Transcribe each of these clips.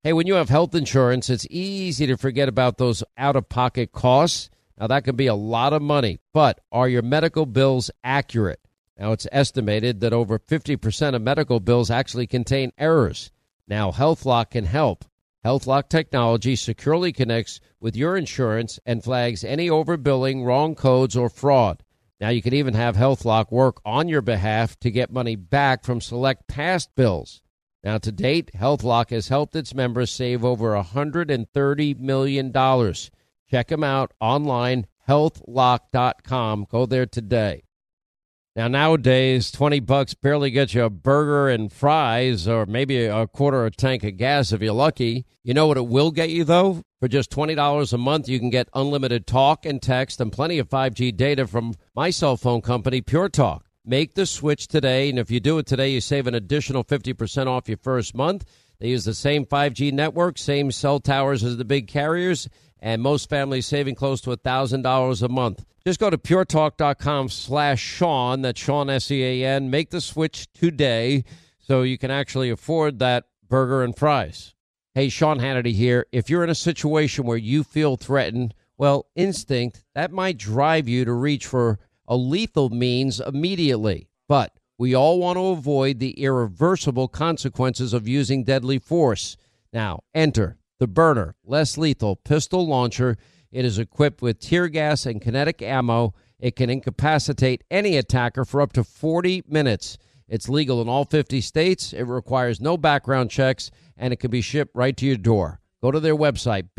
Hey, when you have health insurance, it's easy to forget about those out-of-pocket costs. Now, that can be a lot of money, but are your medical bills accurate? Now, it's estimated that over 50% of medical bills actually contain errors. Now, HealthLock can help. HealthLock technology securely connects with your insurance and flags any overbilling, wrong codes, or fraud. Now, you can even have HealthLock work on your behalf to get money back from select past bills. Now, to date, HealthLock has helped its members save over $130 million. Check them out online, healthlock.com. Go there today. Now, nowadays, $20 barely gets you a burger and fries or maybe a quarter of a tank of gas if you're lucky. You know what it will get you, though? For just $20 a month, you can get unlimited talk and text and plenty of 5G data from my cell phone company, Pure Talk. Make the switch today, and if you do it today, you save an additional 50% off your first month. They use the same 5G network, same cell towers as the big carriers, and most families saving close to $1,000 a month. Just go to puretalk.com/Sean, that's Sean, S-E-A-N. Make the switch today so you can actually afford that burger and fries. Hey, Sean Hannity here. If you're in a situation where you feel threatened, well, instinct, that might drive you to reach for a lethal means immediately. But we all want to avoid the irreversible consequences of using deadly force. Now, enter the Byrna, less lethal pistol launcher. It is equipped with tear gas and kinetic ammo. It can incapacitate any attacker for up to 40 minutes. It's legal in all 50 states. It requires no background checks, and it can be shipped right to your door. Go to their website,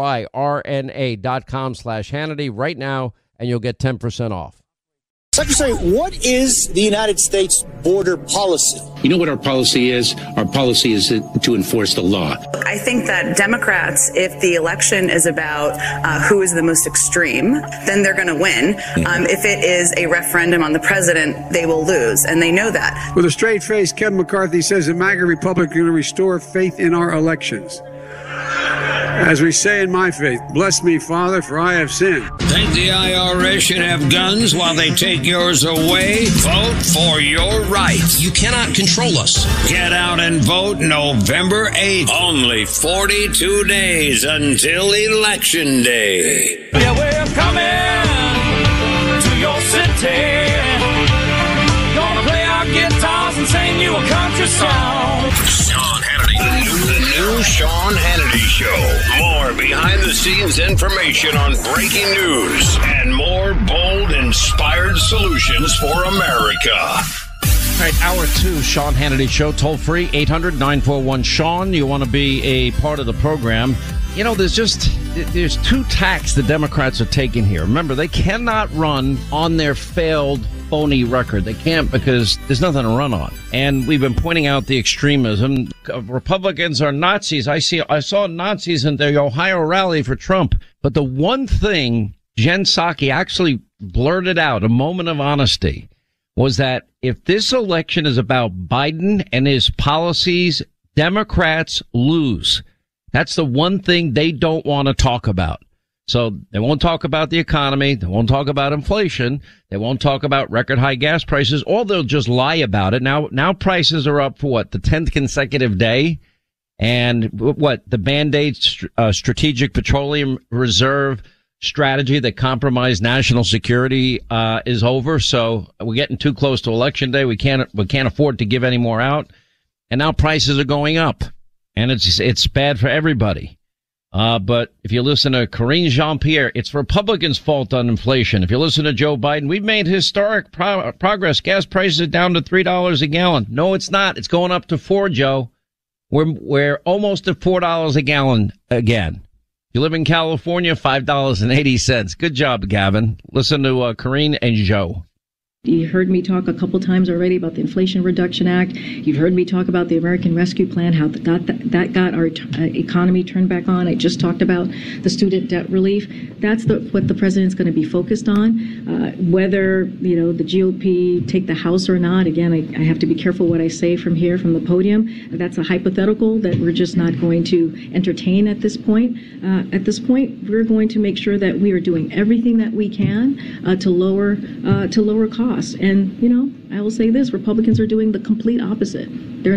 byrna.com/Hannity right now, and you'll get 10% off. Secretary, what is the United States border policy? You know what our policy is? Our policy is to enforce the law. I think that Democrats, if the election is about who is the most extreme, then they're going to win. If it is a referendum on the president, they will lose, and they know that. With a straight face, Kevin McCarthy says the MAGA Republic is going to restore faith in our elections. As we say in my faith, bless me, Father, for I have sinned. Think the IRS should have guns while they take yours away? Vote for your rights. You cannot control us. Get out and vote November 8th. Only 42 days until Election Day. Yeah, we're coming to your city. Gonna play our guitars and sing you a country song. Sean Hannity. The new Sean Hannity Show. More behind-the-scenes information on breaking news and more bold, inspired solutions for America. All right, hour two, Sean Hannity Show, toll free, 800-941-SEAN. You want to be a part of the program. You know, there's two tacks the Democrats are taking here. Remember, they cannot run on their failed phony record. They can't because there's nothing to run on. And we've been pointing out the extremism. Republicans are Nazis. I saw Nazis in the Ohio rally for Trump. But the one thing Jen Psaki actually blurted out, a moment of honesty, was that if this election is about Biden and his policies, Democrats lose. That's the one thing they don't want to talk about. So they won't talk about the economy. They won't talk about inflation. They won't talk about record high gas prices, or they'll just lie about it. Now prices are up for what, the 10th consecutive day? And what, the Band-Aid strategic petroleum reserve strategy that compromised national security is over. So we're getting too close to Election Day. We can't afford to give any more out. And now prices are going up. And it's bad for everybody. But if you listen to Karine Jean-Pierre, it's Republicans' fault on inflation. If you listen to Joe Biden, we've made historic progress. Gas prices are down to $3 a gallon. No, it's not. It's going up to $4, Joe. We're almost at $4 a gallon again. If you live in California, $5.80. Good job, Gavin. Listen to Karine and Joe. You heard me talk a couple times already about the Inflation Reduction Act. You've heard me talk about the American Rescue Plan, how that got our economy turned back on. I just talked about the student debt relief. That's what the president's going to be focused on. Whether, the GOP take the House or not, again, I have to be careful what I say from here, from the podium. That's a hypothetical that we're just not going to entertain at this point. At this point, we're going to make sure that we are doing everything that we can to lower costs. And, I will say this, Republicans are doing the complete opposite. They're not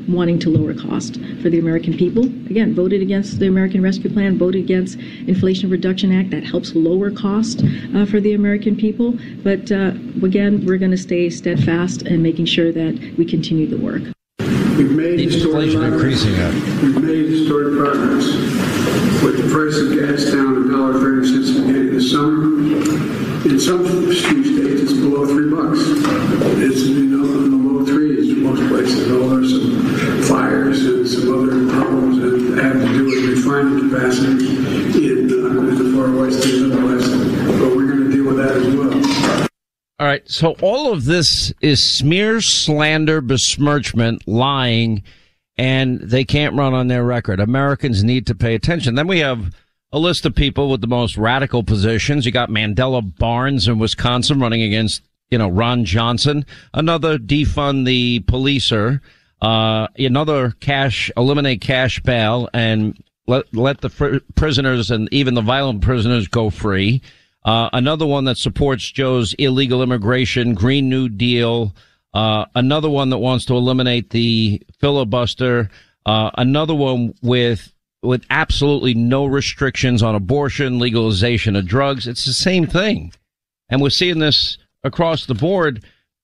wanting to lower cost for the American people. Again, voted against the American Rescue Plan, voted against Inflation Reduction Act that helps lower cost for the American people. But again, we're going to stay steadfast in making sure that we continue the work. We've made historic progress. We've made historic progress. With the price of gas down $1.30 since the beginning of the summer. In some few states, it's below $3. It's in the low threes in most places. Though there's some fires and some other problems that have to do with refining capacity in the far west and the west. But we're going to deal with that as well. All right, so all of this is smear, slander, besmirchment, lying, and they can't run on their record. Americans need to pay attention. Then we have a list of people with the most radical positions. You got Mandela Barnes in Wisconsin running against, Ron Johnson. Another defund the policer. Another eliminate cash bail and let the prisoners and even the violent prisoners go free. Another one that supports Joe's illegal immigration, Green New Deal. Another one that wants to eliminate the filibuster. Another one with absolutely no restrictions on abortion, legalization of drugs. It's the same thing. And we're seeing this across the board.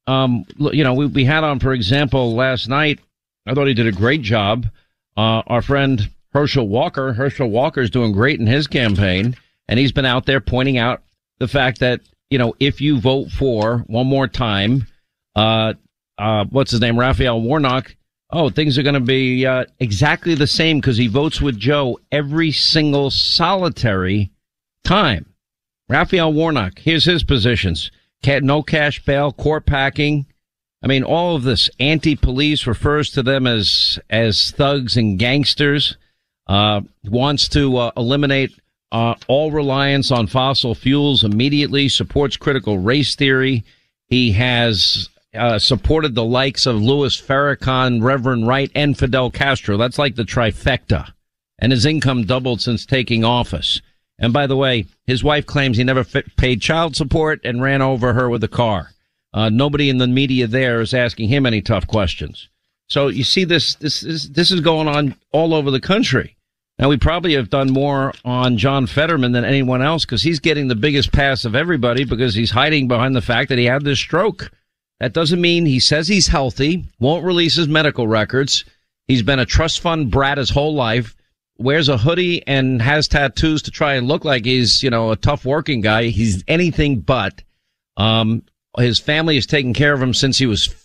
We had on, for example, last night, I thought he did a great job. Our friend Herschel Walker. Herschel Walker's doing great in his campaign. And he's been out there pointing out the fact that, if you vote for one more time, what's his name? Raphael Warnock. Oh, things are going to be exactly the same because he votes with Joe every single solitary time. Raphael Warnock, here's his positions. No cash bail, court packing. I mean, all of this anti-police refers to them as thugs and gangsters, wants to eliminate all reliance on fossil fuels immediately, supports critical race theory. He has supported the likes of Louis Farrakhan, Reverend Wright, and Fidel Castro. That's like the trifecta. And his income doubled since taking office. And by the way, his wife claims he never paid child support and ran over her with a car. Nobody in the media there is asking him any tough questions. So you see this is going on all over the country. Now, we probably have done more on John Fetterman than anyone else because he's getting the biggest pass of everybody because he's hiding behind the fact that he had this stroke. That doesn't mean he says he's healthy, won't release his medical records. He's been a trust fund brat his whole life, wears a hoodie and has tattoos to try and look like he's, a tough working guy. He's anything but. His family has taken care of him since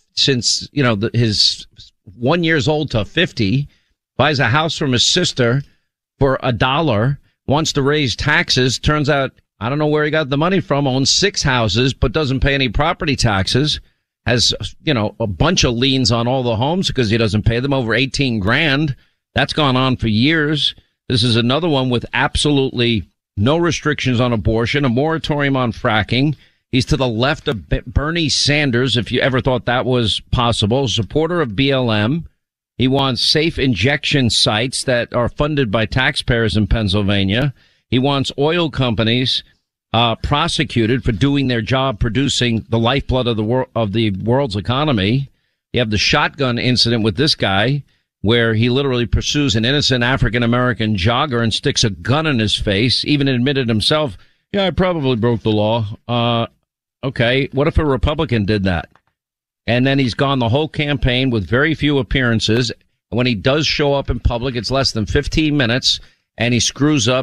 his 1 year old to 50, buys a house from his sister for $1, wants to raise taxes. Turns out, I don't know where he got the money from, owns 6 houses, but doesn't pay any property taxes. Has, a bunch of liens on all the homes because he doesn't pay them, over 18 grand. That's gone on for years. This is another one with absolutely no restrictions on abortion, a moratorium on fracking. He's to the left of Bernie Sanders, if you ever thought that was possible, supporter of BLM. He wants safe injection sites that are funded by taxpayers in Pennsylvania. He wants oil companies prosecuted for doing their job, producing the lifeblood of the world's economy. You have the shotgun incident with this guy, where he literally pursues an innocent African-American jogger and sticks a gun in his face, even admitted himself, yeah, I probably broke the law. Okay, what if a Republican did that? And then he's gone the whole campaign with very few appearances. When he does show up in public, it's less than 15 minutes, and he screws up,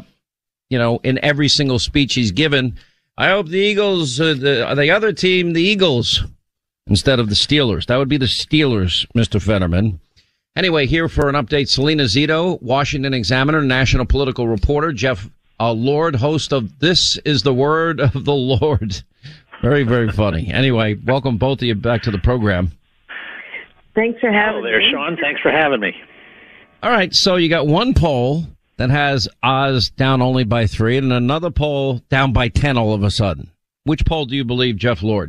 in every single speech he's given. I hope the Eagles, the other team, the Eagles, instead of the Steelers. That would be the Steelers, Mr. Fetterman. Anyway, here for an update, Selena Zito, Washington Examiner, national political reporter, Jeff Lord, host of This is the Word of the Lord. Very, very funny. Anyway, welcome both of you back to the program. Thanks for having me. Hello there, Sean. Thanks for having me. All right, so you got one poll that has Oz down only by 3 and another poll down by 10 all of a sudden. Which poll do you believe, Jeff Lord?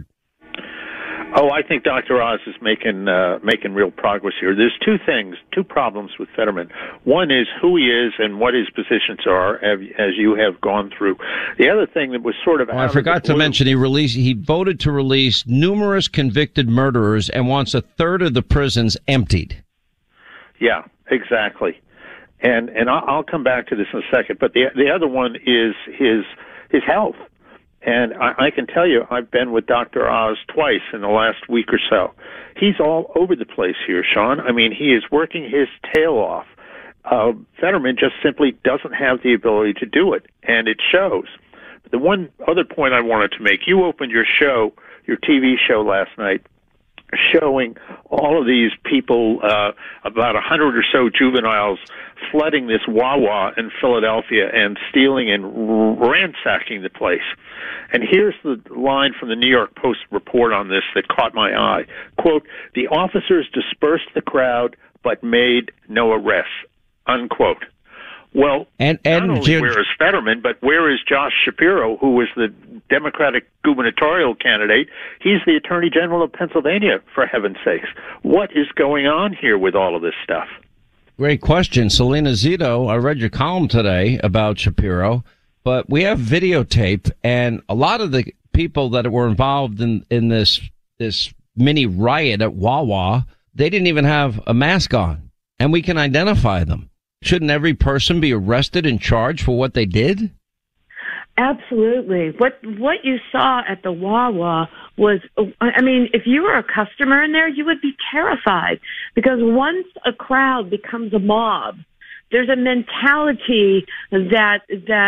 Oh, I think Dr. Oz is making real progress here. There's two problems with Fetterman. One is who he is and what his positions are, as you have gone through. The other thing that was sort of I forgot to mention he voted to release numerous convicted murderers and wants a third of the prisons emptied. Yeah, exactly. And I'll come back to this in a second. But the other one is his health. And I can tell you, I've been with Dr. Oz twice in the last week or so. He's all over the place here, Sean. I mean, he is working his tail off. Fetterman just simply doesn't have the ability to do it, and it shows. But the one other point I wanted to make, you opened your show, your TV show last night, showing all of these people, about 100 or so juveniles, flooding this Wawa in Philadelphia and stealing and ransacking the place. And here's the line from the New York Post report on this that caught my eye. Quote, "The officers dispersed the crowd but made no arrests," unquote. Well, not only where is Fetterman, but where is Josh Shapiro, who was the Democratic gubernatorial candidate? He's the Attorney General of Pennsylvania, for heaven's sakes. What is going on here with all of this stuff? Great question. Selena Zito, I read your column today about Shapiro, but we have videotape, and a lot of the people that were involved in this mini riot at Wawa, they didn't even have a mask on, and we can identify them. Shouldn't every person be arrested and charged for what they did? Absolutely. What you saw at the Wawa was, I mean, if you were a customer in there, you would be terrified, because once a crowd becomes a mob, there's a mentality that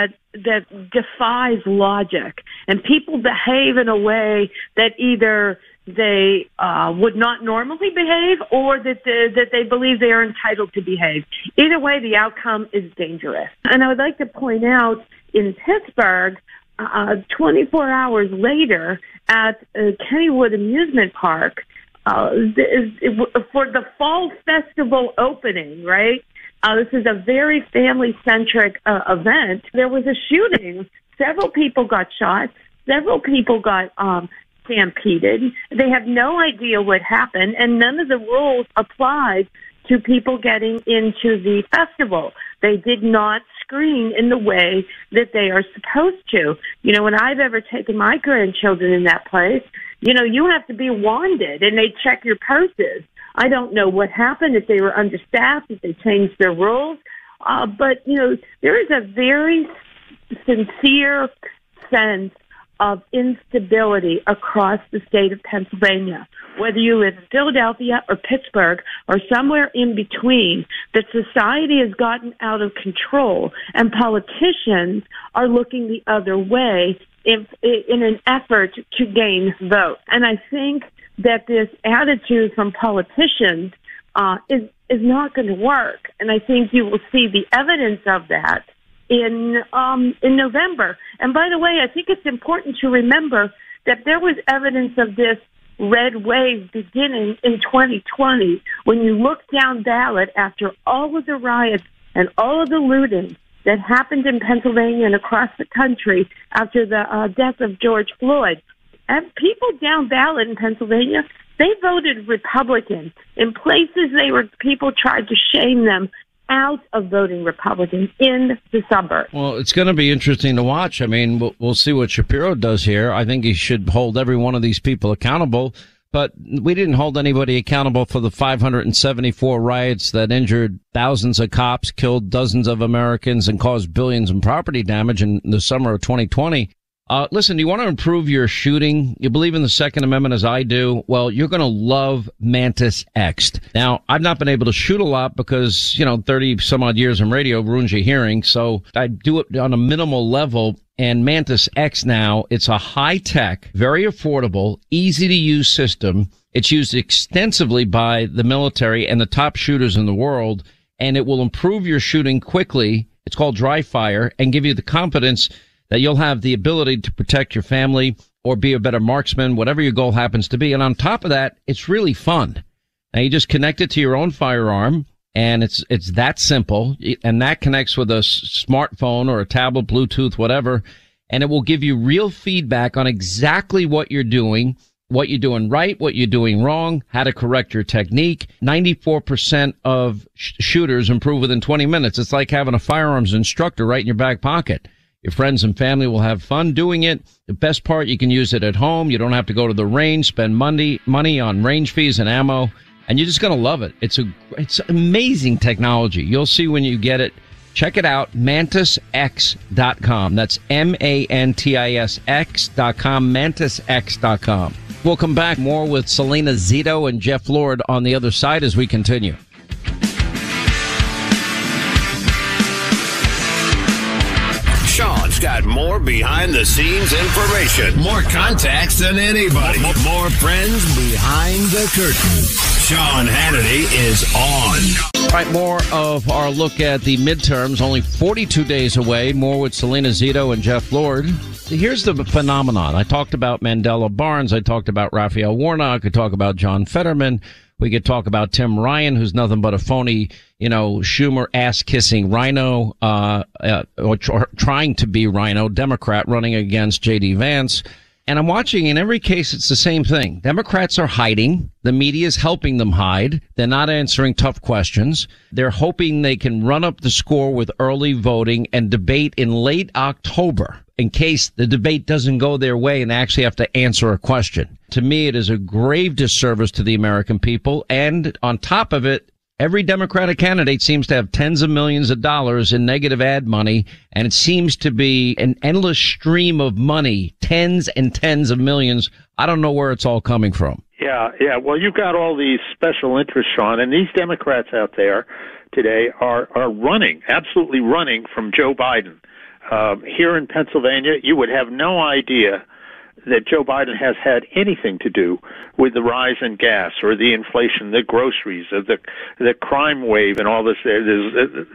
defies logic, and people behave in a way that either they would not normally behave, or that they believe they are entitled to behave. Either way, the outcome is dangerous. And I would like to point out, in Pittsburgh, 24 hours later at Kennywood Amusement Park, for the fall festival opening, right? This is a very family-centric event. There was a shooting. Several people got shot. Several people got stampeded. They have no idea what happened, and none of the rules applied to people getting into the festival. They did not screen in the way that they are supposed to. You know, when I've ever taken my grandchildren in that place, you know, you have to be wanded, and they check your purses. I don't know what happened, if they were understaffed, if they changed their rules. But, you know, there is a very sincere sense of instability across the state of Pennsylvania. Whether you live in Philadelphia or Pittsburgh or somewhere in between, that society has gotten out of control, and politicians are looking the other way in an effort to gain votes. And I think that this attitude from politicians is not going to work. And I think you will see the evidence of that in November. And by the way, I think it's important to remember that there was evidence of this red wave beginning in 2020, when you look down ballot after all of the riots and all of the looting that happened in Pennsylvania and across the country after the death of George Floyd. And people down ballot in Pennsylvania, they voted Republican. In places people tried to shame them out of voting Republican in the suburbs. Well, it's going to be interesting to watch. I mean, we'll see what Shapiro does here. I think he should hold every one of these people accountable. But we didn't hold anybody accountable for the 574 riots that injured thousands of cops, killed dozens of Americans, and caused billions in property damage in the summer of 2020. Listen, do you want to improve your shooting? You believe in the Second Amendment as I do? Well, you're going to love Mantis X. Now, I've not been able to shoot a lot because, 30 some odd years in radio ruins your hearing. So I do it on a minimal level. And Mantis X now, it's a high-tech, very affordable, easy-to-use system. It's used extensively by the military and the top shooters in the world, and it will improve your shooting quickly. It's called dry fire, and give you the confidence that you'll have the ability to protect your family or be a better marksman, whatever your goal happens to be. And on top of that, it's really fun. Now, you just connect it to your own firearm, and it's that simple. And that connects with a smartphone or a tablet, Bluetooth, whatever. And it will give you real feedback on exactly what you're doing right, what you're doing wrong, how to correct your technique. 94% of shooters improve within 20 minutes. It's like having a firearms instructor right in your back pocket. Your friends and family will have fun doing it. The best part, you can use it at home. You don't have to go to the range, spend money on range fees and ammo. and you're just going to love it. It's amazing technology. You'll see when you get it. Check it out, mantisx.com. That's MANTISX.com, mantisx.com. We'll come back more with Selena Zito and Jeff Lord on the other side as we continue. Sean's got more behind-the-scenes information, more contacts than anybody, more friends behind the curtain. Sean Hannity is on. All right, more of our look at the midterms, only 42 days away. More with Selena Zito and Jeff Lord. Here's the phenomenon. I talked about Mandela Barnes. I talked about Raphael Warnock. I could talk about John Fetterman. We could talk about Tim Ryan, who's nothing but a phony, Schumer ass-kissing rhino, or trying to be rhino, Democrat running against J.D. Vance. And I'm watching, in every case, it's the same thing. Democrats are hiding. The media is helping them hide. They're not answering tough questions. They're hoping they can run up the score with early voting and debate in late October in case the debate doesn't go their way and they actually have to answer a question. To me, it is a grave disservice to the American people. And on top of it, every Democratic candidate seems to have tens of millions of dollars in negative ad money, and it seems to be an endless stream of money, tens and tens of millions. I don't know where it's all coming from. Yeah. Well, you've got all these special interests, Sean, and these Democrats out there today are running, absolutely running from Joe Biden. Here in Pennsylvania, you would have no idea that Joe Biden has had anything to do with the rise in gas or the inflation, the groceries, or the crime wave and all this. There's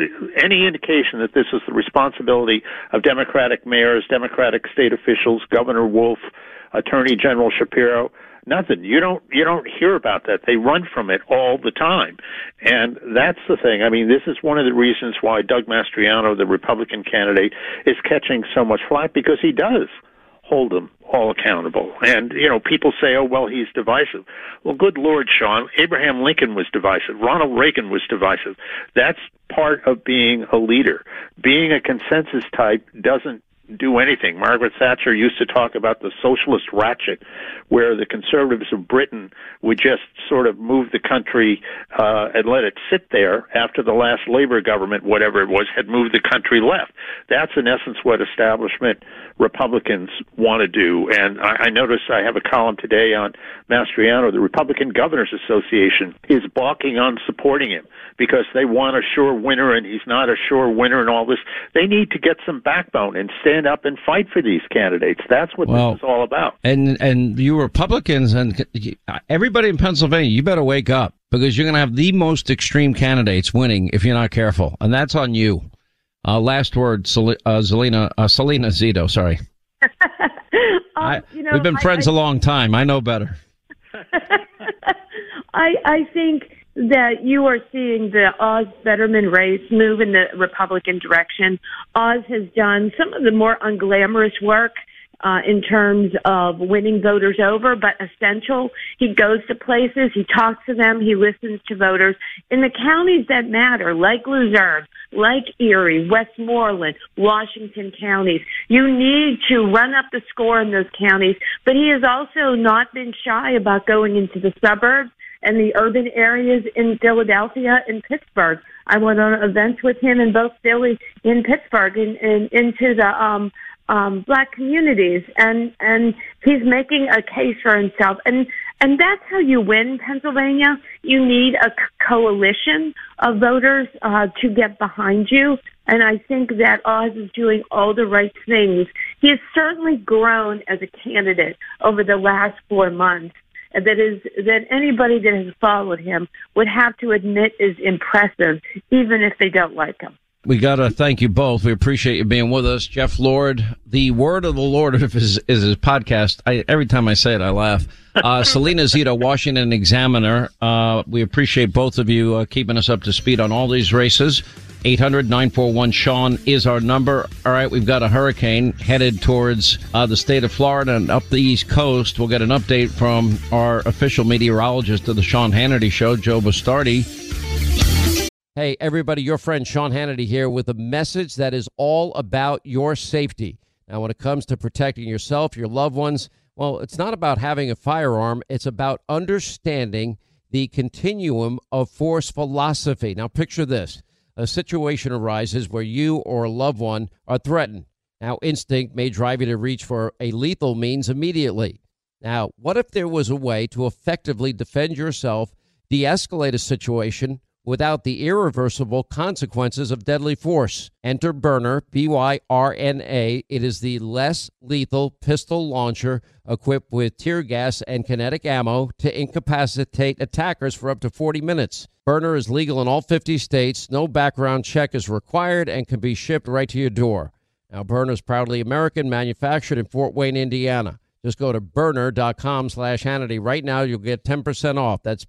any indication that this is the responsibility of Democratic mayors, Democratic state officials, Governor Wolf, Attorney General Shapiro. Nothing. You don't hear about that. They run from it all the time. And that's the thing. I mean, this is one of the reasons why Doug Mastriano, the Republican candidate, is catching so much flack, because he does hold them all accountable. And, people say, oh, well, he's divisive. Well, good Lord, Sean, Abraham Lincoln was divisive. Ronald Reagan was divisive. That's part of being a leader. Being a consensus type doesn't do anything. Margaret Thatcher used to talk about the socialist ratchet, where the conservatives of Britain would just sort of move the country and let it sit there after the last Labour government, whatever it was, had moved the country left. That's in essence what establishment Republicans want to do. And I noticed I have a column today on Mastriano. The Republican Governors Association is balking on supporting him because they want a sure winner, and he's not a sure winner and all this. They need to get some backbone and stand up and fight for these candidates. That's what this is all about. And you Republicans and everybody in Pennsylvania, you better wake up, because you're going to have the most extreme candidates winning if you're not careful. And that's on you. Last word, Selena Zito, sorry. We've been friends a long time. I know better. I think that you are seeing the Oz-Fetterman race move in the Republican direction. Oz has done some of the more unglamorous work in terms of winning voters over, but essential. He goes to places, he talks to them, he listens to voters. In the counties that matter, like Luzerne, like Erie, Westmoreland, Washington counties, you need to run up the score in those counties. But he has also not been shy about going into the suburbs and the urban areas in Philadelphia and Pittsburgh. I went on events with him in both Philly and Pittsburgh and into the black communities, and he's making a case for himself. And that's how you win Pennsylvania. You need a coalition of voters to get behind you. And I think that Oz is doing all the right things. He has certainly grown as a candidate over the last 4 months. That anybody that has followed him would have to admit is impressive, even if they don't like him. We got to thank you both. We appreciate you being with us. Jeff Lord, the word of the Lord is his podcast. Every time I say it, I laugh. Selena Zito, Washington Examiner. We appreciate both of you keeping us up to speed on all these races. 800-941-SEAN is our number. All right, we've got a hurricane headed towards the state of Florida and up the East Coast. We'll get an update from our official meteorologist of the Sean Hannity Show, Joe Bastardi. Hey, everybody, your friend Sean Hannity here with a message that is all about your safety. Now, when it comes to protecting yourself, your loved ones, well, it's not about having a firearm. It's about understanding the continuum of force philosophy. Now, picture this. A situation arises where you or a loved one are threatened. Now, instinct may drive you to reach for a lethal means immediately. Now, what if there was a way to effectively defend yourself, de-escalate a situation without the irreversible consequences of deadly force? Enter Byrna, B-Y-R-N-A. It is the less lethal pistol launcher equipped with tear gas and kinetic ammo to incapacitate attackers for up to 40 minutes. Byrna is legal in all 50 states. No background check is required and can be shipped right to your door. Now, Byrna is proudly American, manufactured in Fort Wayne, Indiana. Just go to Byrna.com/Hannity. Right now, you'll get 10% off. That's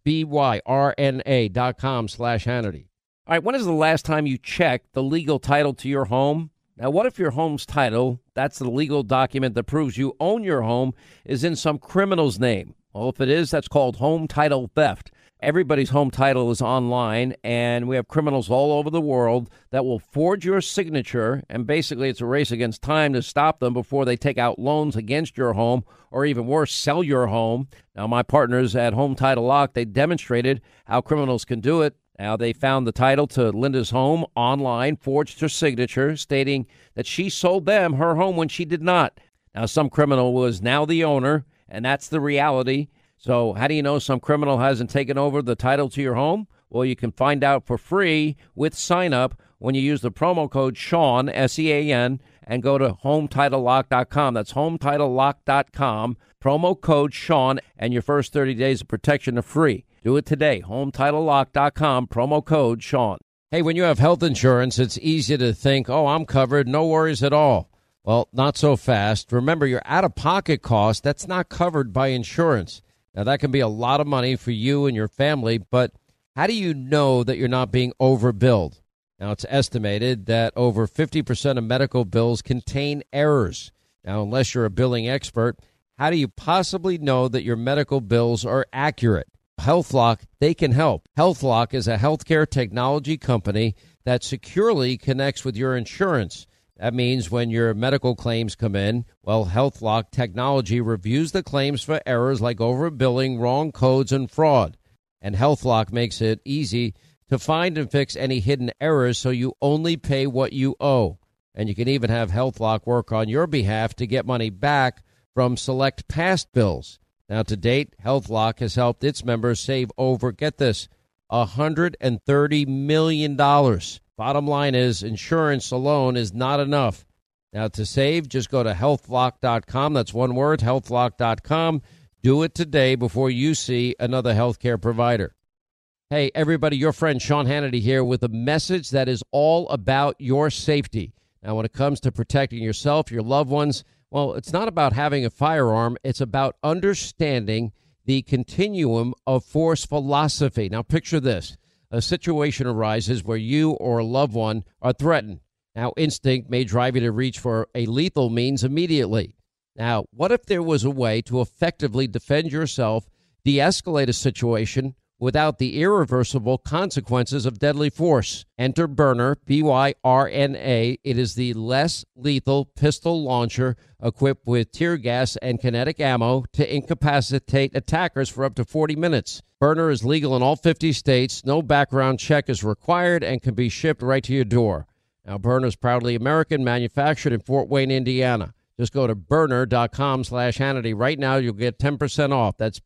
BYRNA.com/Hannity. All right, when is the last time you checked the legal title to your home? Now, what if your home's title, that's the legal document that proves you own your home, is in some criminal's name? Well, if it is, that's called home title theft. Everybody's home title is online, and we have criminals all over the world that will forge your signature, and basically it's a race against time to stop them before they take out loans against your home, or even worse, sell your home. Now, my partners at Home Title Lock, they demonstrated how criminals can do it. Now, they found the title to Linda's home online, forged her signature, stating that she sold them her home when she did not. Now, some criminal was now the owner, and that's the reality. So how do you know some criminal hasn't taken over the title to your home? Well, you can find out for free with sign up when you use the promo code Sean, S-E-A-N, and go to HomeTitleLock.com. That's HomeTitleLock.com, promo code Sean, and your first 30 days of protection are free. Do it today, HomeTitleLock.com, promo code Sean. Hey, when you have health insurance, it's easy to think, oh, I'm covered, no worries at all. Well, not so fast. Remember, your out-of-pocket cost, that's not covered by insurance. Now, that can be a lot of money for you and your family, but how do you know that you're not being overbilled? Now, it's estimated that over 50% of medical bills contain errors. Now, unless you're a billing expert, how do you possibly know that your medical bills are accurate? HealthLock, they can help. HealthLock is a healthcare technology company that securely connects with your insurance. That means when your medical claims come in, well, HealthLock technology reviews the claims for errors like overbilling, wrong codes, and fraud. And HealthLock makes it easy to find and fix any hidden errors so you only pay what you owe. And you can even have HealthLock work on your behalf to get money back from select past bills. Now, to date, HealthLock has helped its members save over, get this, $130 million. Bottom line is, insurance alone is not enough. Now, to save, just go to healthlock.com. That's one word, healthlock.com. Do it today before you see another healthcare provider. Hey, everybody, your friend Sean Hannity here with a message that is all about your safety. Now, when it comes to protecting yourself, your loved ones, well, it's not about having a firearm. It's about understanding the continuum of force philosophy. Now, picture this. A situation arises where you or a loved one are threatened. Now, instinct may drive you to reach for a lethal means immediately. Now, what if there was a way to effectively defend yourself, de-escalate a situation without the irreversible consequences of deadly force? Enter Byrna, B-Y-R-N-A. It is the less lethal pistol launcher equipped with tear gas and kinetic ammo to incapacitate attackers for up to 40 minutes. Byrna is legal in all 50 states. No background check is required and can be shipped right to your door. Now, Byrna is proudly American, manufactured in Fort Wayne, Indiana. Just go to Byrna.com/Hannity. Right now, you'll get 10% off. That's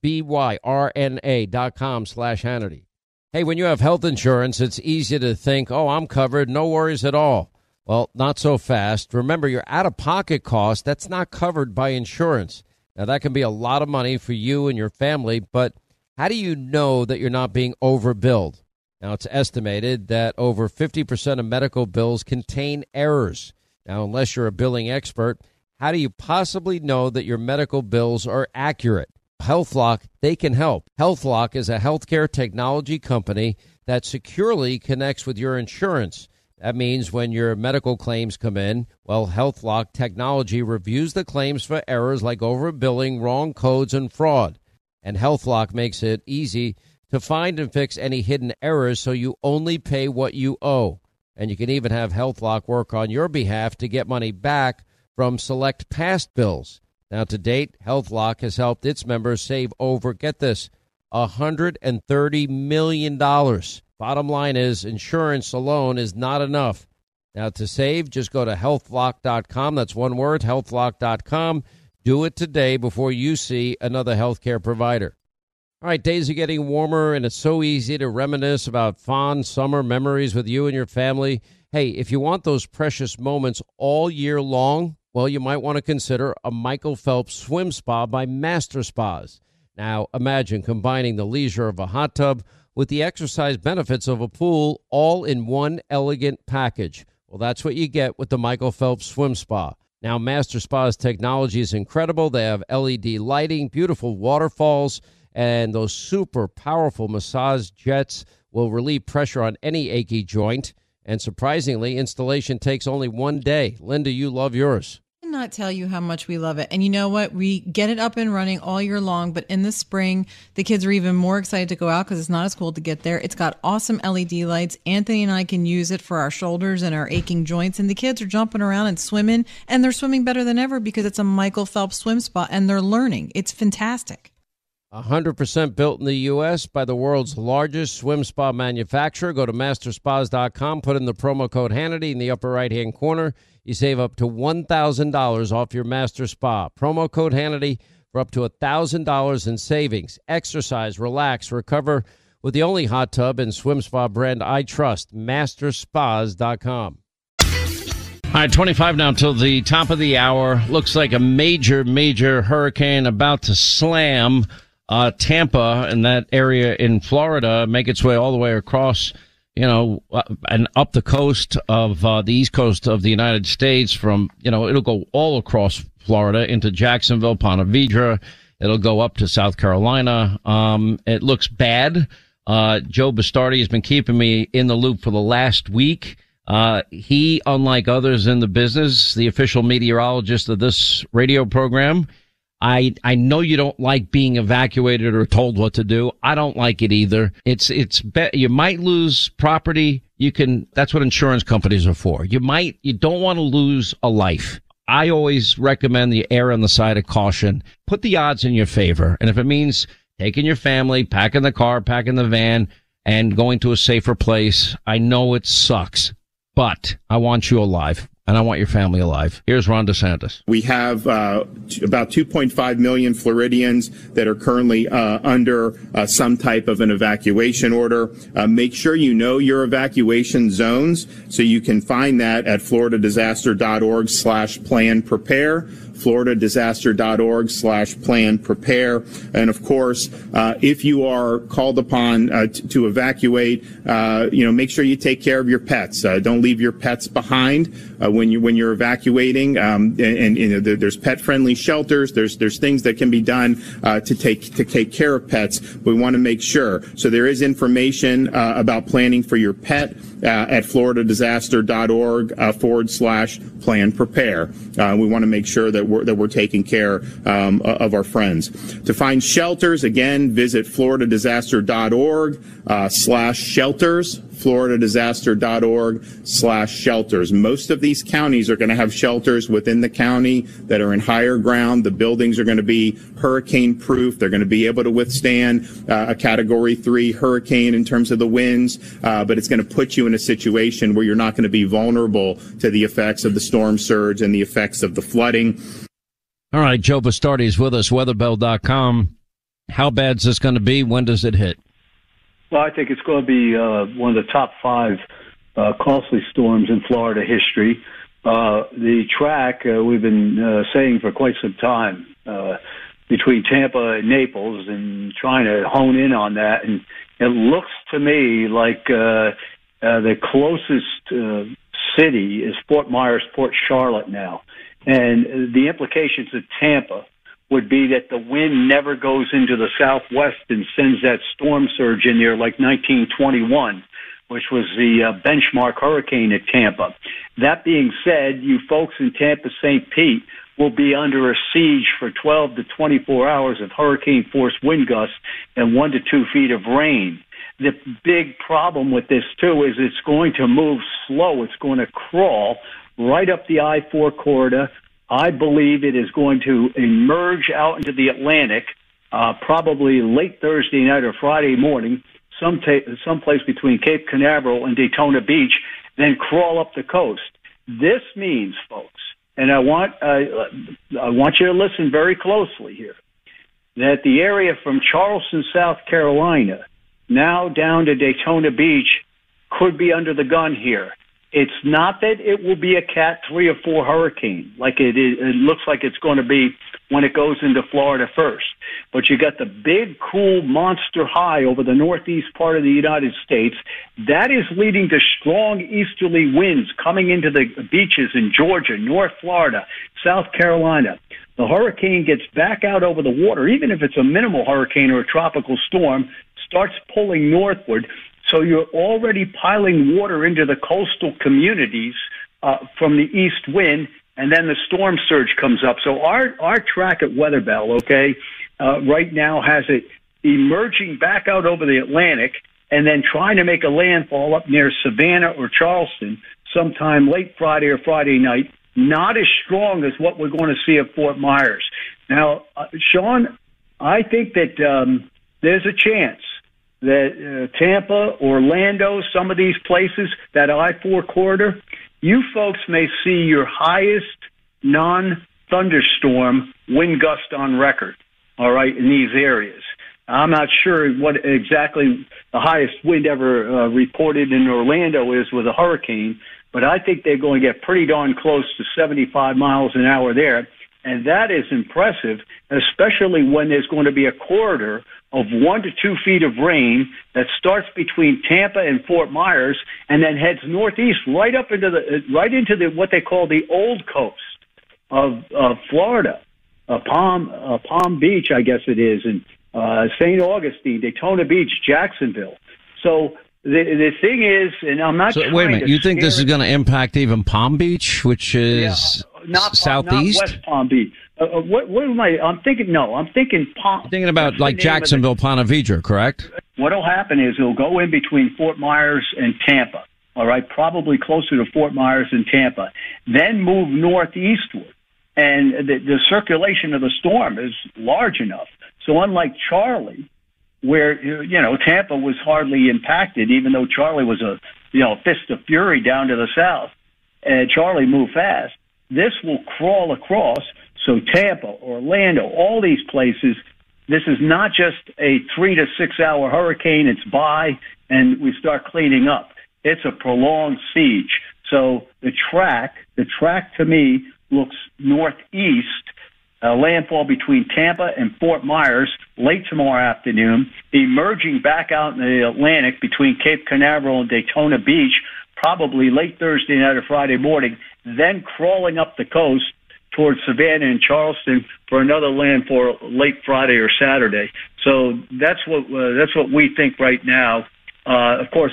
BYRNA.com/Hannity. Hey, when you have health insurance, it's easy to think, oh, I'm covered, no worries at all. Well, not so fast. Remember, your out-of-pocket cost, that's not covered by insurance. Now, that can be a lot of money for you and your family, but how do you know that you're not being overbilled? Now, it's estimated that over 50% of medical bills contain errors. Now, unless you're a billing expert, how do you possibly know that your medical bills are accurate? HealthLock, they can help. HealthLock is a healthcare technology company that securely connects with your insurance. That means when your medical claims come in, well, HealthLock technology reviews the claims for errors like overbilling, wrong codes, and fraud. And HealthLock makes it easy to find and fix any hidden errors so you only pay what you owe. And you can even have HealthLock work on your behalf to get money back from select past bills. Now, to date, HealthLock has helped its members save over, get this, $130 million. Bottom line is insurance alone is not enough. Now, to save, just go to healthlock.com. That's one word, healthlock.com. Do it today before you see another healthcare provider. All right, days are getting warmer, and it's so easy to reminisce about fond summer memories with you and your family. Hey, if you want those precious moments all year long, well, you might want to consider a Michael Phelps swim spa by Master Spas. Now, imagine combining the leisure of a hot tub with the exercise benefits of a pool all in one elegant package. Well, that's what you get with the Michael Phelps Swim Spa. Now, Master Spa's technology is incredible. They have LED lighting, beautiful waterfalls, and those super powerful massage jets will relieve pressure on any achy joint. And surprisingly, installation takes only 1 day. Linda, you love yours. Cannot tell you how much we love it. And you know what? We get it up and running all year long, but in the spring, the kids are even more excited to go out because it's not as cold to get there. It's got awesome LED lights. Anthony and I can use it for our shoulders and our aching joints, and the kids are jumping around and swimming, and they're swimming better than ever because it's a Michael Phelps swim spa, and they're learning. It's fantastic. 100% built in the U.S. by the world's largest swim spa manufacturer. Go to masterspas.com, put in the promo code Hannity in the upper right-hand corner. You save up to $1,000 off your Master Spa. Promo code Hannity for up to $1,000 in savings. Exercise, relax, recover with the only hot tub and swim spa brand I trust, masterspas.com. All right, 25 now till the top of the hour. Looks like a major hurricane about to slam Tampa and that area in Florida, make its way all the way across, and up the coast of the east coast of the United States from, it'll go all across Florida into Jacksonville, Ponte Vedra. It'll go up to South Carolina. It looks bad. Joe Bastardi has been keeping me in the loop for the last week. He, unlike others in the business, the official meteorologist of this radio program, I know you don't like being evacuated or told what to do. I don't like it either. You might lose property. That's what insurance companies are for. You don't want to lose a life. I always recommend the err on the side of caution. Put the odds in your favor. And if it means taking your family, packing the car, packing the van, and going to a safer place, I know it sucks, but I want you alive. And I want your family alive. Here's Ron DeSantis. We have about 2.5 million Floridians that are currently under some type of an evacuation order. Make sure you know your evacuation zones, so you can find that at floridadisaster.org/plan prepare. floridadisaster.org/plan prepare. And of course, if you are called upon to evacuate, make sure you take care of your pets. Don't leave your pets behind when you're evacuating. There's pet-friendly shelters. There's things that can be done to take care of pets. We want to make sure. So there is information about planning for your pet at floridadisaster.org/plan prepare. We want to make sure that we're taking care of our friends. To find shelters, again, visit floridadisaster.org/shelters. floridadisaster.org/shelters. Most of these counties are going to have shelters within the county that are in higher ground. The buildings are going to be hurricane proof. They're going to be able to withstand a Category 3 hurricane in terms of the winds, but it's going to put you in a situation where you're not going to be vulnerable to the effects of the storm surge and the effects of the flooding. All right, Joe Bastardi is with us, weatherbell.com. How bad is this going to be? When does it hit? Well, I think it's going to be one of the top 5 costly storms in Florida history. The track, we've been saying for quite some time, between Tampa and Naples, and trying to hone in on that. And it looks to me like the closest city is Fort Myers, Port Charlotte now. And the implications of Tampa would be that the wind never goes into the southwest and sends that storm surge in there like 1921, which was the benchmark hurricane at Tampa. That being said, you folks in Tampa, St. Pete, will be under a siege for 12 to 24 hours of hurricane-force wind gusts and 1 to 2 feet of rain. The big problem with this, too, is it's going to move slow. It's going to crawl right up the I-4 corridor. I believe it is going to emerge out into the Atlantic, probably late Thursday night or Friday morning, someplace between Cape Canaveral and Daytona Beach, then crawl up the coast. This means, folks, and I want you to listen very closely here, that the area from Charleston, South Carolina, now down to Daytona Beach, could be under the gun here. It's not that it will be a Cat 3 or 4 hurricane like it is. It looks like it's going to be when it goes into Florida first. But you got the big, cool monster high over the northeast part of the United States. That is leading to strong easterly winds coming into the beaches in Georgia, North Florida, South Carolina. The hurricane gets back out over the water, even if it's a minimal hurricane or a tropical storm, starts pulling northward. So you're already piling water into the coastal communities from the east wind, and then the storm surge comes up. So our track at Weather Bell, right now has it emerging back out over the Atlantic and then trying to make a landfall up near Savannah or Charleston sometime late Friday or Friday night. Not as strong as what we're going to see at Fort Myers. Now, Sean, I think that there's a chance that Tampa, Orlando, some of these places, that I-4 corridor, you folks may see your highest non-thunderstorm wind gust on record, all right, in these areas. I'm not sure what exactly the highest wind ever reported in Orlando is with a hurricane, but I think they're going to get pretty darn close to 75 miles an hour there. And that is impressive, especially when there's going to be a corridor of 1 to 2 feet of rain that starts between Tampa and Fort Myers and then heads northeast right up into the what they call the old coast of Florida, Palm Beach, I guess it is, and St. Augustine, Daytona Beach, Jacksonville. So the thing is, and I'm not. So wait a minute, you think this is going to impact even Palm Beach, which is southeast? Not West Palm Beach. What am I? I'm thinking. No, I'm thinking Palm. You're thinking about like Jacksonville, Ponte Vedra, correct? What'll happen is it'll go in between Fort Myers and Tampa. All right, probably closer to Fort Myers and Tampa. Then move northeastward, and the circulation of the storm is large enough. So unlike Charlie, where Tampa was hardly impacted, even though Charlie was a fist of fury down to the south, and Charlie moved fast. This will crawl across. So Tampa, Orlando, all these places, this is not just a 3 to 6 hour hurricane. It's by, and we start cleaning up. It's a prolonged siege. So the track to me looks northeast, landfall between Tampa and Fort Myers late tomorrow afternoon, emerging back out in the Atlantic between Cape Canaveral and Daytona Beach, probably late Thursday night or Friday morning, then crawling up the coast towards Savannah and Charleston for another landfall late Friday or Saturday. So that's what we think right now. Of course,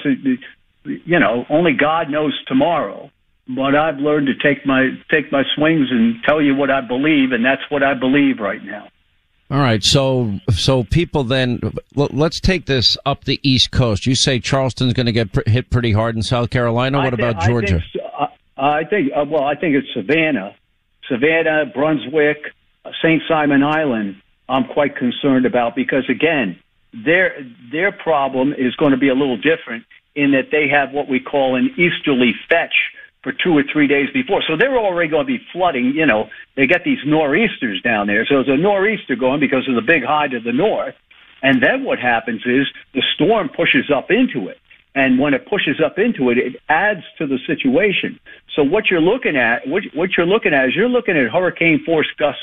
only God knows tomorrow. But I've learned to take my swings and tell you what I believe, and that's what I believe right now. All right, so people then, let's take this up the East Coast. You say Charleston's going to get hit pretty hard in South Carolina. What about Georgia? I think it's Savannah, Brunswick, St. Simon Island. I'm quite concerned about because again, their problem is going to be a little different in that they have what we call an easterly fetch for 2 or 3 days before. So they're already going to be flooding. They get these nor'easters down there. So there's a nor'easter going because of the big high to the north. And then what happens is the storm pushes up into it. And when it pushes up into it, it adds to the situation. So what you're looking at is you're looking at hurricane force gusts,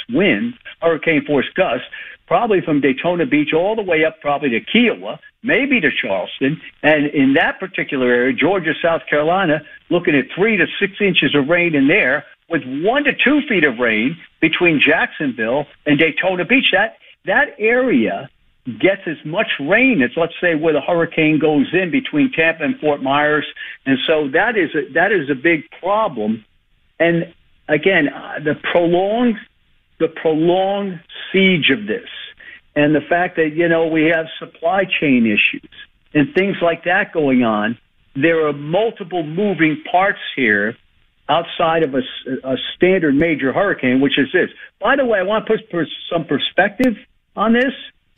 probably from Daytona Beach all the way up probably to Kiowa, maybe to Charleston. And in that particular area, Georgia, South Carolina, looking at 3 to 6 inches of rain in there with 1 to 2 feet of rain between Jacksonville and Daytona Beach. That area gets as much rain as, let's say, where the hurricane goes in between Tampa and Fort Myers. And so that is a big problem. And again, the prolonged siege of this and the fact that, we have supply chain issues and things like that going on, there are multiple moving parts here outside of a standard major hurricane, which is this. By the way, I want to put some perspective on this.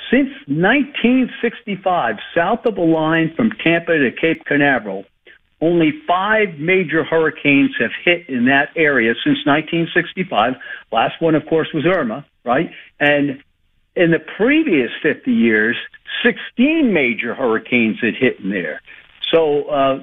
Since 1965, south of the line from Tampa to Cape Canaveral, only 5 major hurricanes have hit in that area since 1965. Last one, of course, was Irma, right? And in the previous 50 years, 16 major hurricanes had hit in there. So,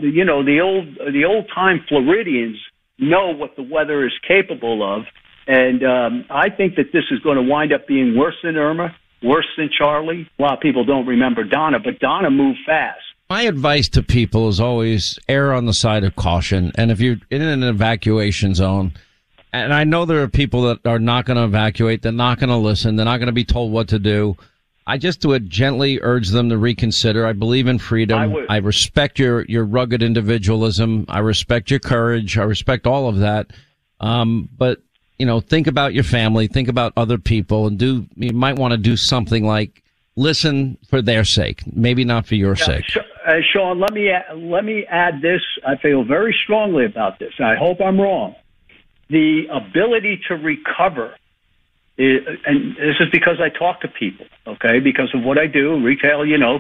the old-time Floridians know what the weather is capable of. And I think that this is going to wind up being worse than Irma, worse than Charlie. A lot of people don't remember Donna, but Donna moved fast. My advice to people is always err on the side of caution. And if you're in an evacuation zone, and I know there are people that are not going to evacuate, they're not going to listen, they're not going to be told what to do. I just would gently urge them to reconsider. I believe in freedom. I respect your rugged individualism. I respect your courage. I respect all of that. But, think about your family, think about other people, and you might want to do something like listen for their sake, maybe not for your sake. Sean, let me add this. I feel very strongly about this. I hope I'm wrong. The ability to recover, and this is because I talk to people, okay, because of what I do, retail,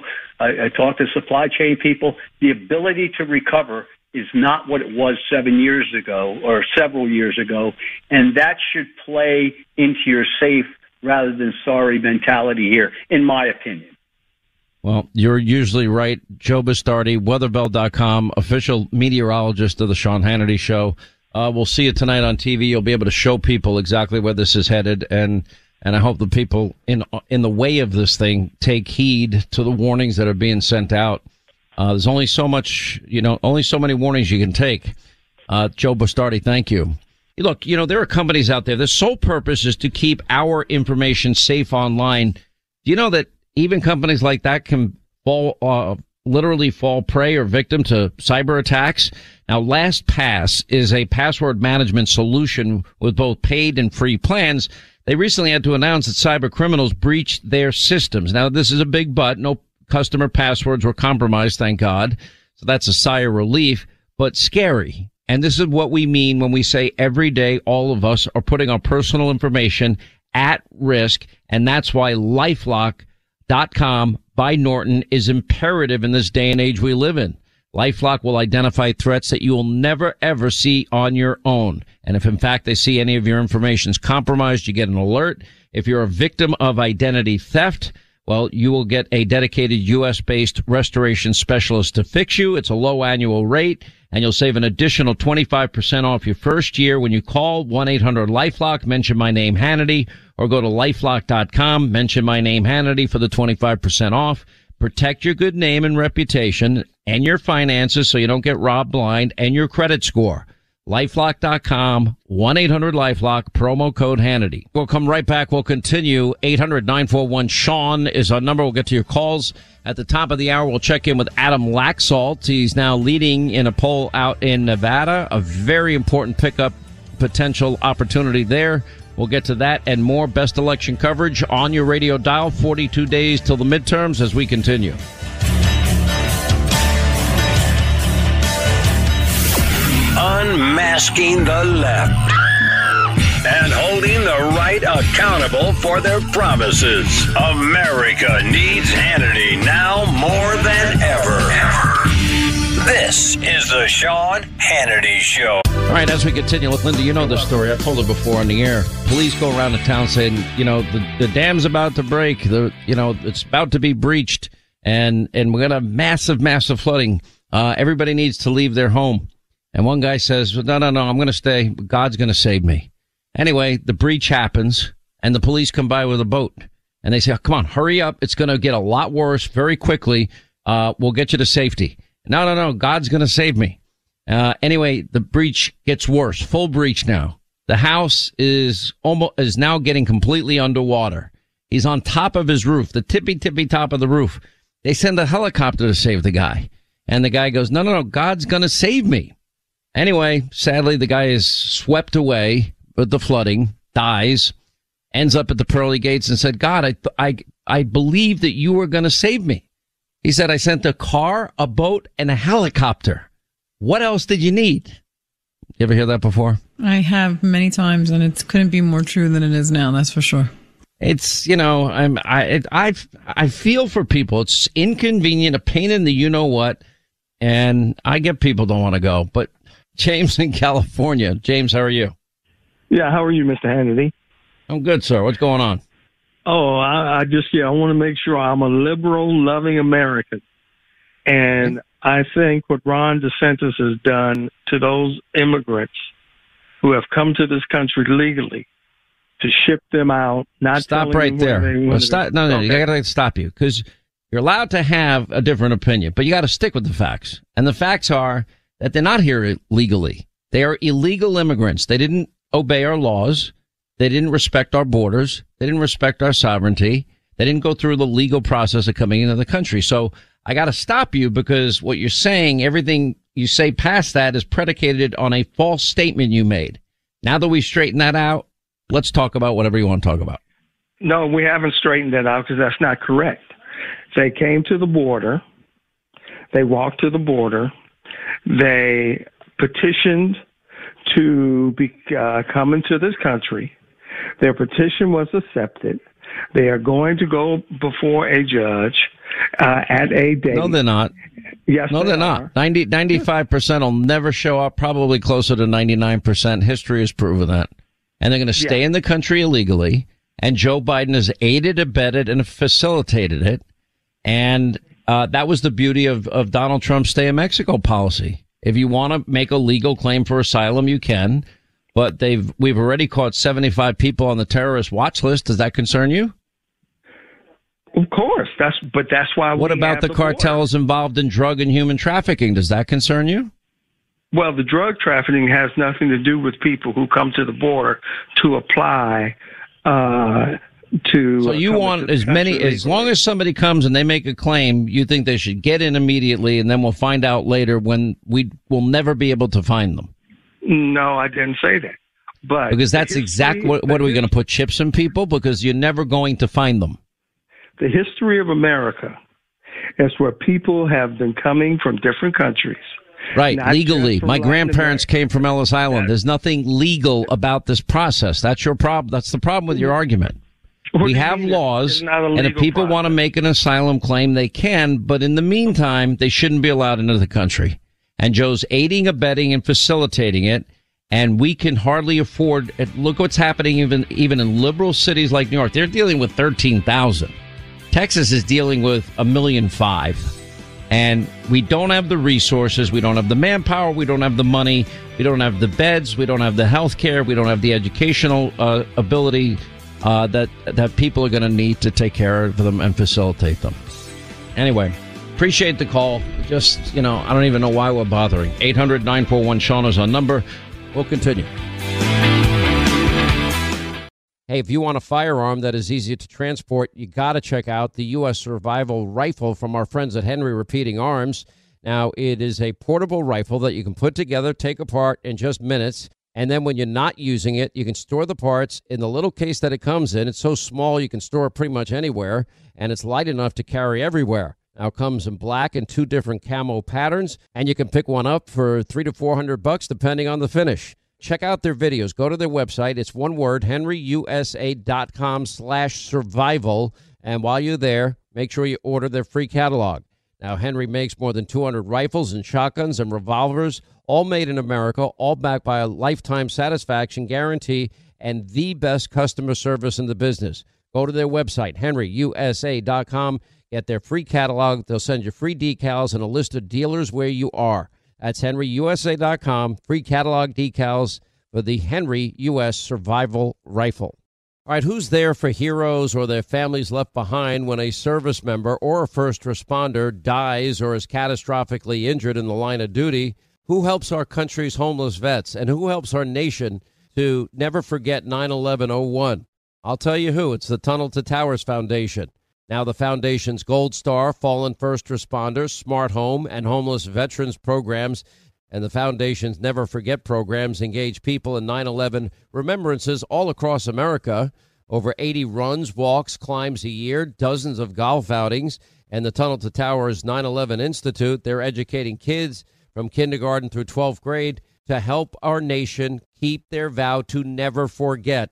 I talk to supply chain people. The ability to recover is not what it was 7 years ago or several years ago, and that should play into your safe rather than sorry mentality here, in my opinion. Well, you're usually right. Joe Bastardi, weatherbell.com, official meteorologist of the Sean Hannity Show. We'll see you tonight on TV. You'll be able to show people exactly where this is headed, and I hope the people in the way of this thing take heed to the warnings that are being sent out. There's only so much, only so many warnings you can take. Joe Bastardi, thank you. Look, there are companies out there. Their sole purpose is to keep our information safe online. Do you know that even companies like that can literally fall prey or victim to cyber attacks? Now, LastPass is a password management solution with both paid and free plans. They recently had to announce that cyber criminals breached their systems. Now, this is a big but. No customer passwords were compromised, thank God. So that's a sigh of relief, but scary. And this is what we mean when we say every day all of us are putting our personal information at risk. And that's why LifeLock.com by Norton is imperative in this day and age we live in. LifeLock will identify threats that you will never, ever see on your own. And if, in fact, they see any of your information is compromised, you get an alert. If you're a victim of identity theft, well, you will get a dedicated U.S.-based restoration specialist to fix you. It's a low annual rate, and you'll save an additional 25% off your first year when you call 1-800-LifeLock, mention my name, Hannity, or go to LifeLock.com, mention my name, Hannity, for the 25% off. Protect your good name and reputation and your finances so you don't get robbed blind, and your credit score. LifeLock.com, 1-800-LifeLock, promo code Hannity. We'll come right back. We'll continue. 800-941-SEAN is our number. We'll get to your calls. At the top of the hour, we'll check in with Adam Laxalt. He's now leading in a poll out in Nevada. A very important pickup potential opportunity there. We'll get to that and more best election coverage on your radio dial. 42 days till the midterms as we continue. Unmasking the left and holding the right accountable for their promises. America needs Hannity now more than ever. This is the Sean Hannity Show. All right, as we continue, look, Linda, you know this story. I told it before on the air. Police go around the town saying, the dam's about to break. It's about to be breached, and we're going to have massive flooding. Everybody needs to leave their home. And one guy says, no, I'm going to stay. God's going to save me. Anyway, the breach happens, and the police come by with a boat. And they say, oh, come on, hurry up. It's going to get a lot worse very quickly. We'll get you to safety. No, God's going to save me. Anyway, the breach gets worse. Full breach now. The house is now getting completely underwater. He's on top of his roof, the tippy top of the roof. They send a helicopter to save the guy. And the guy goes, no, God's going to save me. Anyway, sadly, the guy is swept away with the flooding, dies, ends up at the pearly gates and said, God, I believe that you were going to save me. He said, I sent a car, a boat, and a helicopter. What else did you need? You ever hear that before? I have many times, and it couldn't be more true than it is now, that's for sure. It's, I feel for people. It's inconvenient, a pain in the you-know-what, and I get people don't want to go. But James in California. James, how are you? Yeah, how are you, Mr. Hannity? I'm good, sir. What's going on? Oh, I want to make sure I'm a liberal, loving American. And I think what Ron DeSantis has done to those immigrants who have come to this country legally, to ship them out, not stop right there. No, you got to stop you, because you're allowed to have a different opinion, but you got to stick with the facts. And the facts are that they're not here legally. They are illegal immigrants. They didn't obey our laws. They didn't respect our borders. They didn't respect our sovereignty. They didn't go through the legal process of coming into the country. So I got to stop you, because what you're saying, everything you say past that is predicated on a false statement you made. Now that we straighten that out, let's talk about whatever you want to talk about. No, we haven't straightened that out, because that's not correct. They came to the border. They walked to the border. They petitioned to come into this country. Their petition was accepted. They are going to go before a judge at a date. No, they're not. Yes, no, they're not. 95% will never show up, probably closer to 99%. History has proven that. And they're going to stay in the country illegally. And Joe Biden has aided, abetted, and facilitated it. And that was the beauty of Donald Trump's Stay in Mexico policy. If you want to make a legal claim for asylum, you can. But we've already caught 75 people on the terrorist watch list. Does that concern you? Of course. That's why. What about the cartels involved in drug and human trafficking? Does that concern you? Well, the drug trafficking has nothing to do with people who come to the border to apply to. So you want as long as somebody comes and they make a claim, you think they should get in immediately, and then we'll find out later when we will never be able to find them. No, I didn't say that. But because that's exactly what are we going to put chips in people? Because you're never going to find them. The history of America is where people have been coming from different countries. Right, legally. My grandparents came from Ellis Island. There's nothing legal about this process. That's your problem. That's the problem with your argument. We have laws, and if people want to make an asylum claim, they can. But in the meantime, they shouldn't be allowed into the country. And Joe's aiding, abetting, and facilitating it. And we can hardly afford it. Look what's happening even in liberal cities like New York. They're dealing with 13,000. Texas is dealing with 1.5 million. And we don't have the resources. We don't have the manpower. We don't have the money. We don't have the beds. We don't have the health care. We don't have the educational ability that people are going to need to take care of them and facilitate them. Anyway, appreciate the call. Just, I don't even know why we're bothering. 800-941-SEAN is our number. We'll continue. Hey, if you want a firearm that is easy to transport, you got to check out the U.S. Survival Rifle from our friends at Henry Repeating Arms. Now, it is a portable rifle that you can put together, take apart in just minutes. And then when you're not using it, you can store the parts in the little case that it comes in. It's so small you can store it pretty much anywhere, and it's light enough to carry everywhere. Now, it comes in black and 2 different camo patterns, and you can pick one up for $300 to $400 depending on the finish. Check out their videos. Go to their website. It's one word, henryusa.com/survival. And while you're there, make sure you order their free catalog. Now, Henry makes more than 200 rifles and shotguns and revolvers, all made in America, all backed by a lifetime satisfaction guarantee and the best customer service in the business. Go to their website, henryusa.com. Get their free catalog. They'll send you free decals and a list of dealers where you are. That's henryusa.com. Free catalog decals for the Henry U.S. Survival Rifle. All right, who's there for heroes or their families left behind when a service member or a first responder dies or is catastrophically injured in the line of duty? Who helps our country's homeless vets? And who helps our nation to never forget 9/11/01? I'll tell you who. It's the Tunnel to Towers Foundation. Now, the Foundation's Gold Star, Fallen First Responders, Smart Home, and Homeless Veterans programs, and the Foundation's Never Forget programs engage people in 9/11 remembrances all across America. Over 80 runs, walks, climbs a year, dozens of golf outings, and the Tunnel to Towers 9/11 Institute. They're educating kids from kindergarten through 12th grade to help our nation keep their vow to never forget.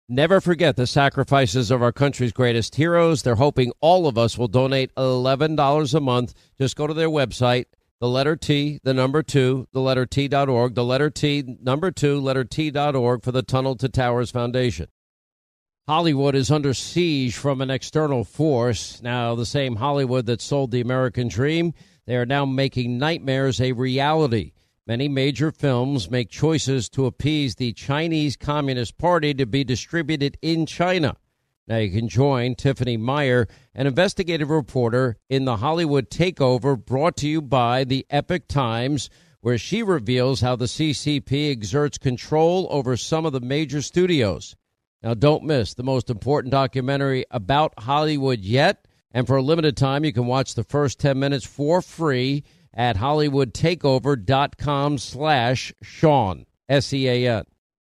Never forget the sacrifices of our country's greatest heroes. They're hoping all of us will donate $11 a month. Just go to their website, the letter T, the number 2, the letter T.org, the letter T, number 2, letter T.org for the Tunnel to Towers Foundation. Hollywood is under siege from an external force. Now, the same Hollywood that sold the American dream, they are now making nightmares a reality. Many major films make choices to appease the Chinese Communist Party to be distributed in China. Now you can join Tiffany Meyer, an investigative reporter in the Hollywood Takeover, brought to you by the Epoch Times, where she reveals how the CCP exerts control over some of the major studios. Now don't miss the most important documentary about Hollywood yet. And for a limited time, you can watch the first 10 minutes for free at HollywoodTakeover.com/Sean, SEAN.